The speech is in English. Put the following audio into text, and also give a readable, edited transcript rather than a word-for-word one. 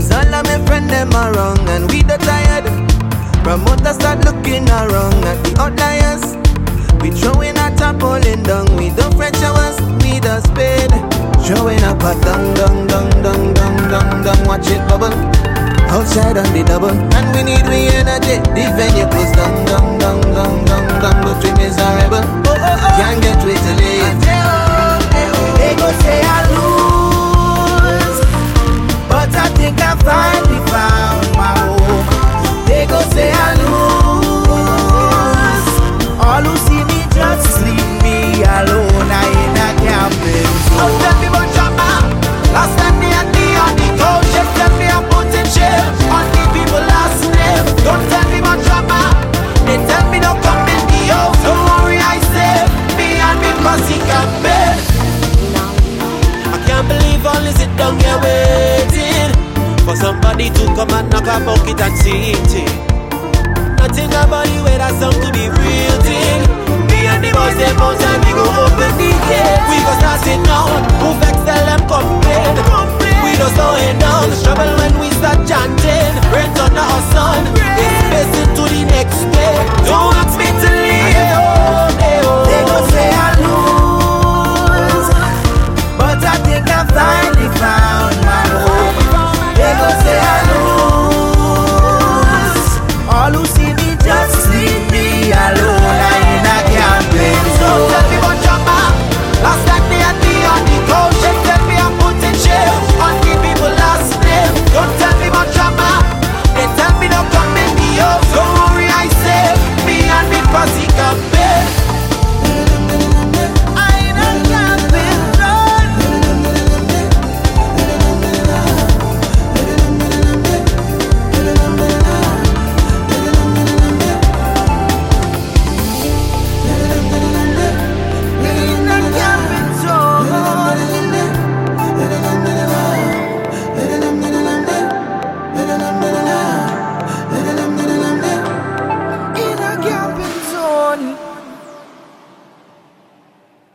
Cause all of my friends them are wrong and we the tired. Promoters start looking around at the outliers. We throwing our top rolling down. We don't French hours, we the spade. Throwing up a dung dung dung dung dung dung dung. Watch it bubble. Outside on the double. And we need we energy. The venue goes dung dung dung dung dung dung. But we miserable. Can't get way to leave. They go say I lose, but I think I finally found my home. They go say I lose. All who see me just leave me alone. I ain't a camping. Don't tell me about drama. Last time they had me on the couch, just tell me I put in jail. On the people last name. Don't tell me about drama. They tell me don't come in the house. Don't worry, I say me and me posse camping. I can't believe all is it down here waiting for somebody to come and knock a bucket and see it. Nothing about the way that song to be real thing. Me and the boys, them bounce and we go open the gate. We go start it now. Who vex tell them come play.